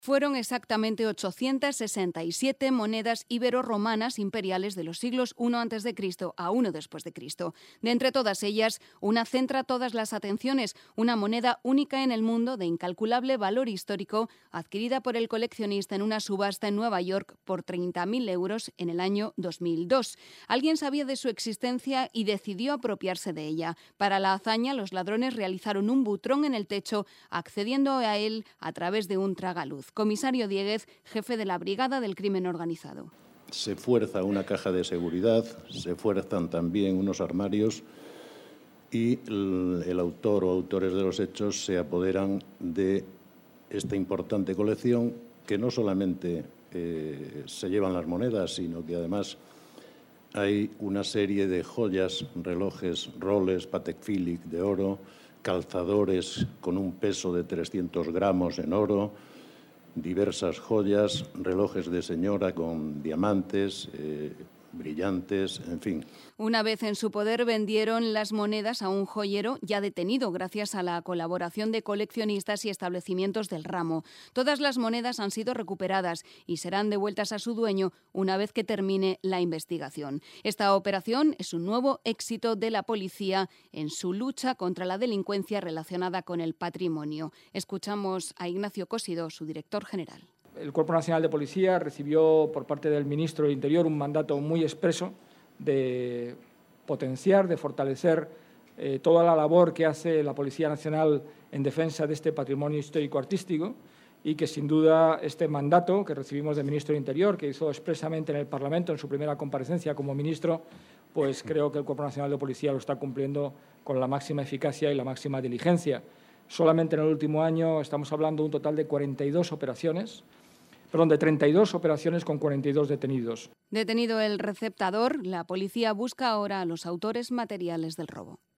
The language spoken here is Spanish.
Fueron exactamente 867 monedas ibero-romanas imperiales de los siglos I a.C. a I después de Cristo. De entre todas ellas, una centra todas las atenciones, una moneda única en el mundo de incalculable valor histórico, adquirida por el coleccionista en una subasta en Nueva York por 30.000 euros en el año 2002. Alguien sabía de su existencia y decidió apropiarse de ella. Para la hazaña, los ladrones realizaron un butrón en el techo, accediendo a él a través de un tragaluz. Comisario Dieguez, jefe de la Brigada del Crimen Organizado. Se fuerza una caja de seguridad, se fuerzan también unos armarios y el autor o autores de los hechos se apoderan de esta importante colección que no solamente se llevan las monedas, sino que además hay una serie de joyas, relojes, roles, Patek Philippe de oro, calzadores con un peso de 300 gramos en oro, diversas joyas, relojes de señora con diamantes, brillantes, en fin. Una vez en su poder vendieron las monedas a un joyero ya detenido gracias a la colaboración de coleccionistas y establecimientos del ramo. Todas las monedas han sido recuperadas y serán devueltas a su dueño una vez que termine la investigación. Esta operación es un nuevo éxito de la policía en su lucha contra la delincuencia relacionada con el patrimonio. Escuchamos a Ignacio Cosido, su director general. El Cuerpo Nacional de Policía recibió por parte del Ministro del Interior un mandato muy expreso de potenciar, de fortalecer toda la labor que hace la Policía Nacional en defensa de este patrimonio histórico-artístico y que, sin duda, este mandato que recibimos del Ministro del Interior, que hizo expresamente en el Parlamento en su primera comparecencia como ministro, pues creo que el Cuerpo Nacional de Policía lo está cumpliendo con la máxima eficacia y la máxima diligencia. Solamente en el último año estamos hablando de un total de 32 operaciones, de 32 operaciones con 42 detenidos. Detenido el receptador, la policía busca ahora a los autores materiales del robo.